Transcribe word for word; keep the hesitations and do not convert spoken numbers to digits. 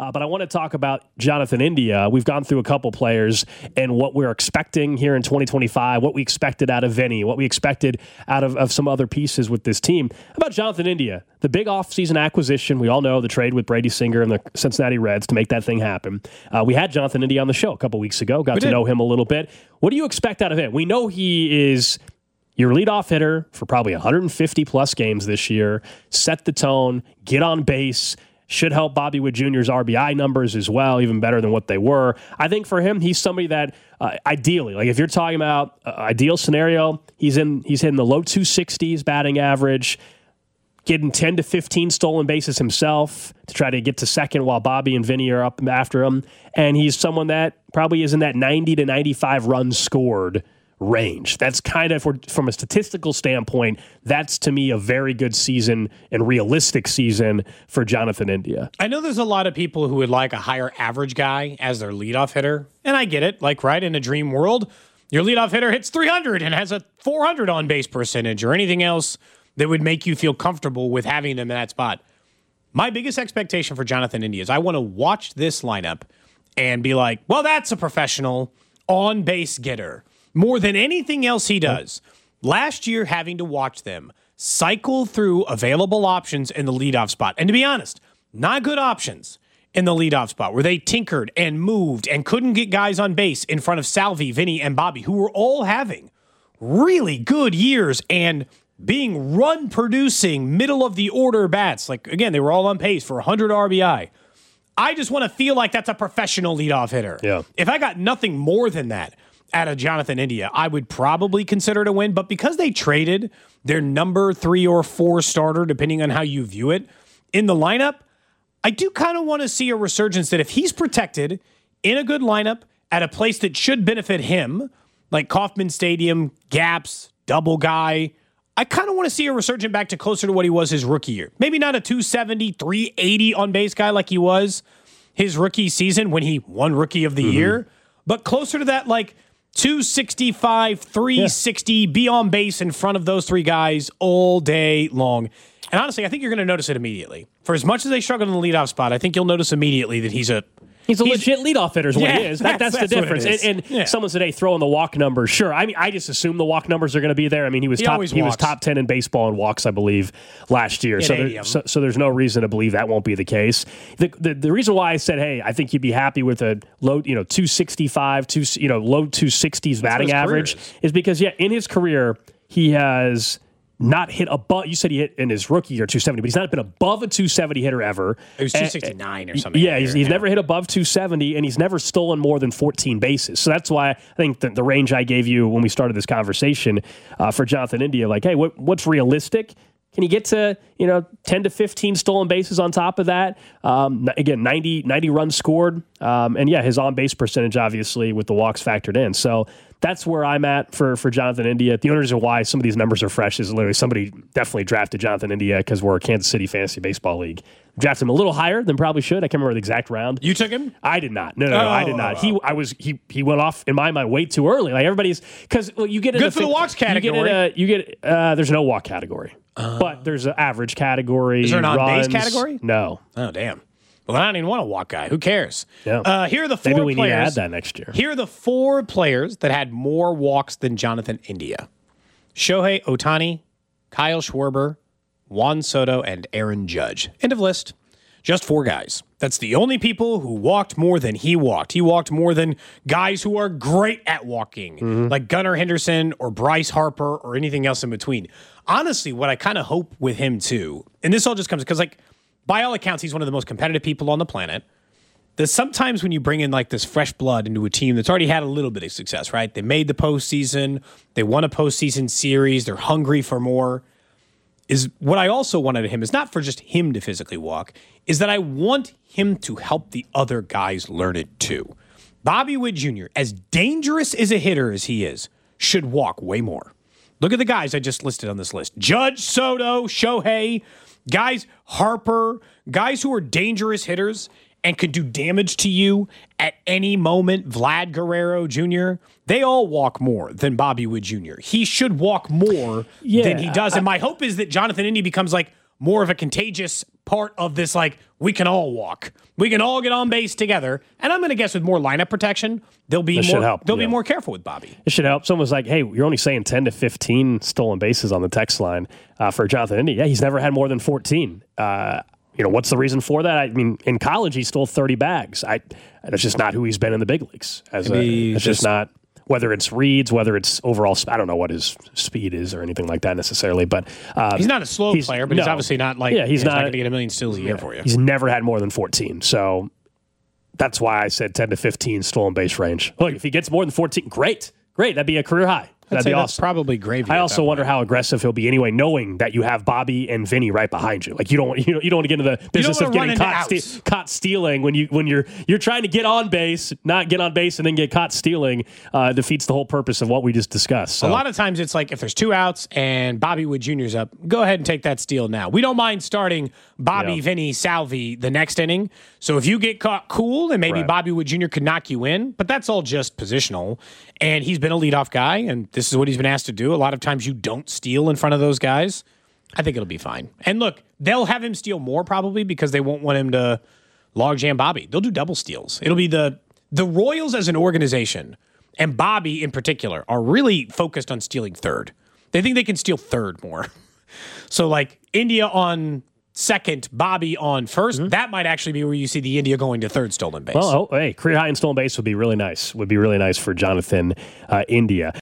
Uh, but I want to talk about Jonathan India. We've gone through a couple players and what we're expecting here in twenty twenty-five, what we expected out of Vinny, what we expected out of, of some other pieces with this team. How about Jonathan India? The big offseason acquisition, we all know the trade with Brady Singer and the Cincinnati Reds to make that thing happen. Uh, we had Jonathan India on the show a couple weeks ago, got we to did. know him a little bit. What do you expect out of him? We know he is your leadoff hitter for probably one hundred fifty plus games this year, set the tone, get on base, should help Bobby Witt Junior's R B I numbers as well, even better than what they were. I think for him, he's somebody that uh, ideally, like if you're talking about uh, ideal scenario, he's in he's hitting the low two sixties batting average, getting ten to fifteen stolen bases himself to try to get to second while Bobby and Vinny are up after him. And he's someone that probably is in that ninety to ninety-five runs scored range. That's kind of, from a statistical standpoint, that's to me a very good season and realistic season for Jonathan India. I know there's a lot of people who would like a higher average guy as their leadoff hitter, and I get it. Like, right, in a dream world, your leadoff hitter hits three hundred and has a four hundred on-base percentage or anything else that would make you feel comfortable with having them in that spot. My biggest expectation for Jonathan India is I want to watch this lineup and be like, well, that's a professional on-base getter. More than anything else he does. Last year, having to watch them cycle through available options in the leadoff spot. And to be honest, not good options in the leadoff spot where they tinkered and moved and couldn't get guys on base in front of Salvi, Vinny, and Bobby, who were all having really good years and being run-producing, middle-of-the-order bats. Like, again, they were all on pace for one hundred R B I. I just want to feel like that's a professional leadoff hitter. Yeah. If I got nothing more than that out of Jonathan India, I would probably consider it a win. But because they traded their number three or four starter, depending on how you view it, in the lineup, I do kind of want to see a resurgence that if he's protected in a good lineup at a place that should benefit him, like Kauffman Stadium, gaps, double guy, I kind of want to see a resurgence back to closer to what he was his rookie year. Maybe not a two seventy, three eighty on-base guy like he was his rookie season when he won Rookie of the mm-hmm. Year, but closer to that, like, two sixty-five, three sixty, yeah. be on base in front of those three guys all day long. And honestly, I think you're going to notice it immediately. For as much as they struggle in the leadoff spot, I think you'll notice immediately that he's a He's a he's, legit leadoff hitter is what yeah, he is. That, that's, that's the difference. And, and yeah. someone today throwing the walk numbers. Sure. I mean, I just assume the walk numbers are going to be there. I mean, he was he top he was top ten in baseball in walks, I believe, last year. So, there, so so there's no reason to believe that won't be the case. The, the the reason why I said, hey, I think you'd be happy with a low, you know, two sixty-five, two, you know, low two sixties batting average is. is because yeah, in his career he has not hit above, you said he hit in his rookie year two seventy, but he's not been above a two seventy hitter ever. It was two sixty-nine or something. Yeah, he's, he's never hit above two seventy, and he's never stolen more than fourteen bases. So that's why I think the, the range I gave you when we started this conversation uh, for Jonathan India, like, hey, what, what's realistic? Can you get to, you know, ten to fifteen stolen bases on top of that? Um, again, ninety, ninety runs scored. Um, and, yeah, his on-base percentage, obviously, with the walks factored in. So that's where I'm at for, for Jonathan India. The only reason why some of these numbers are fresh is literally somebody definitely drafted Jonathan India because we're a Kansas City Fantasy Baseball League. Drafted him a little higher than probably should. I can't remember the exact round. You took him? I did not. No, no, no, oh, I did not. He, I was, he, he went off in my mind way too early. Like everybody's, because well, you get in good a, for the walks category. You get, in a, you get uh, there's no walk category, uh, but there's an average category. Is there an on-base runs. category? No. Oh, damn. Well, I don't even want a walk guy. Who cares? Yeah. Uh, here are the four Maybe we players. need to add that next year. Here are the four players that had more walks than Jonathan India: Shohei Ohtani, Kyle Schwarber, Juan Soto, and Aaron Judge. End of list. Just four guys. That's the only people who walked more than he walked. He walked more than guys who are great at walking, mm-hmm. like Gunnar Henderson or Bryce Harper or anything else in between. Honestly, what I kind of hope with him too, and this all just comes because, like, by all accounts, he's one of the most competitive people on the planet. There's sometimes when you bring in like this fresh blood into a team that's already had a little bit of success, right? They made the postseason. They won a postseason series. They're hungry for more. Is what I also wanted of him is not for just him to physically walk, is that I want him to help the other guys learn it too. Bobby Witt Junior, as dangerous as a hitter as he is, should walk way more. Look at the guys I just listed on this list. Judge, Soto, Shohei, guys, Harper, guys who are dangerous hitters and could do damage to you at any moment, Vlad Guerrero Junior, they all walk more than Bobby Witt Junior He should walk more yeah, than he does. And my hope is that Jonathan India becomes like more of a contagious part of this, like, we can all walk. We can all get on base together. And I'm going to guess with more lineup protection, they'll be That should more help, they'll yeah. be more careful with Bobby. It should help. Someone was like, hey, you're only saying ten to fifteen stolen bases on the text line uh, for Jonathan India. Yeah, he's never had more than fourteen. Uh, you know, what's the reason for that? I mean, in college, he stole thirty bags. I That's just not who he's been in the big leagues. As a, it's just, just not, whether it's reads, whether it's overall, I don't know what his speed is or anything like that necessarily. But uh, he's not a slow player, but no. he's obviously not like, yeah, he's, he's not, not going to get a million steals a year yeah, for you. He's never had more than fourteen. So that's why I said ten to fifteen stolen base range. Look, if he gets more than fourteen, great. Great. That'd be a career high. I'd That'd say be that's awesome. Probably gravy. I also wonder how aggressive he'll be anyway, knowing that you have Bobby and Vinny right behind you. Like you don't, you don't, you don't want to get into the business of getting caught, ste- caught stealing when you when you're you're trying to get on base, not get on base and then get caught stealing. Uh, defeats the whole purpose of what we just discussed. So. A lot of times it's like if there's two outs and Bobby Wood Junior's up, go ahead and take that steal now. We don't mind starting Bobby, yeah. Vinny, Salvi the next inning. So if you get caught cool, then maybe right. Bobby Wood Junior could knock you in, but that's all just positional. And he's been a leadoff guy, and this is what he's been asked to do. A lot of times you don't steal in front of those guys. I think it'll be fine. And look, they'll have him steal more probably because they won't want him to logjam Bobby. They'll do double steals. It'll be the the Royals as an organization, and Bobby in particular, are really focused on stealing third. They think they can steal third more. So like India on second, Bobby on first, mm-hmm. that might actually be where you see the India going to third stolen base. Well, oh, hey, career high in stolen base would be really nice. Would be really nice for Jonathan uh, India.